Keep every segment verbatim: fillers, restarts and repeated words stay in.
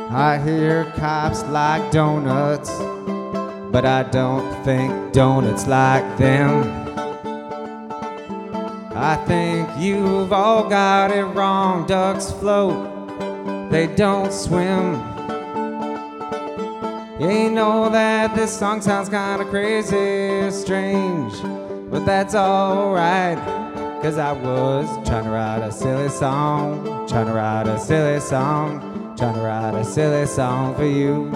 I hear cops like donuts, but I don't think donuts like them. I think you've all got it wrong. Ducks float, they don't swim. You know that this song sounds kinda crazy, strange, but that's alright, 'cause I was trying to write a silly song, trying to write a silly song, trying to write a silly song for you.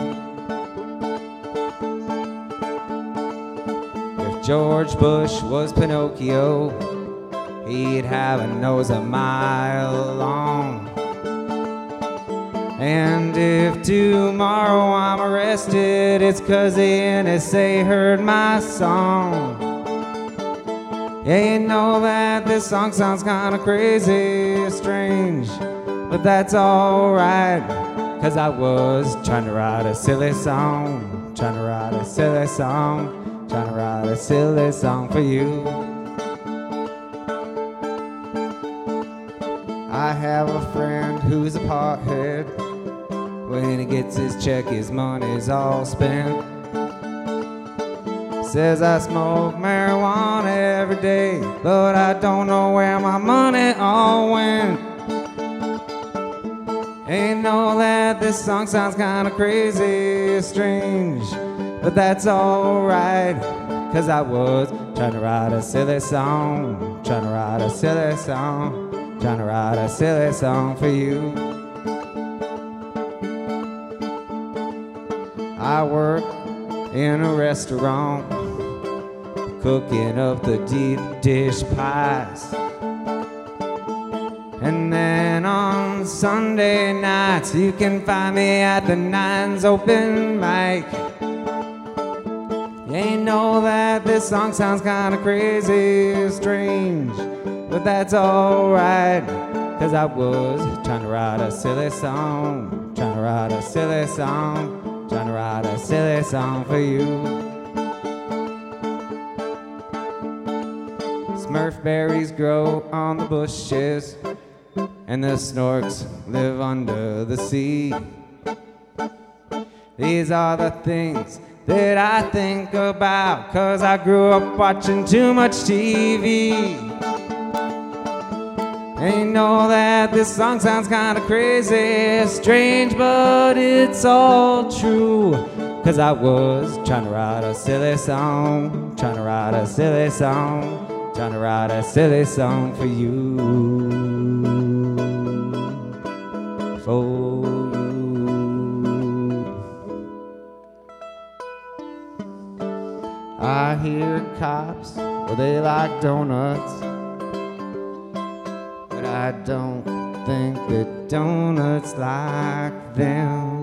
If George Bush was Pinocchio, he'd have a nose a mile long. And if tomorrow I'm arrested, it's 'cause the N S A heard my song. Yeah, you know that this song sounds kinda crazy, strange, but that's alright, 'cause I was trying to write a silly song, trying to write a silly song, trying to write a silly song for you. I have a friend who's a pothead. When he gets his check, his money's all spent. Says I smoke marijuana every day, but I don't know where my money all went. Ain't know that this song sounds kinda crazy, strange, but that's alright, 'cause I was trying to write a silly song, trying to write a silly song, trying to write a silly song for you. I work in a restaurant, cooking up the deep dish pies. And then on Sunday nights, you can find me at the Nines open mic. You know that this song sounds kinda crazy, strange, but that's alright, 'cause I was trying to write a silly song, trying to write a silly song, trying to write a silly song for you. Smurfberries grow on the bushes, and the snorks live under the sea. These are the things that I think about, 'cause I grew up watching too much T V. And you know that this song sounds kinda crazy, strange, but it's all true, 'cause I was trying to write a silly song, trying to write a silly song, trying to write a silly song for you. For you. I hear cops, well, they like donuts, I don't think that donuts like them.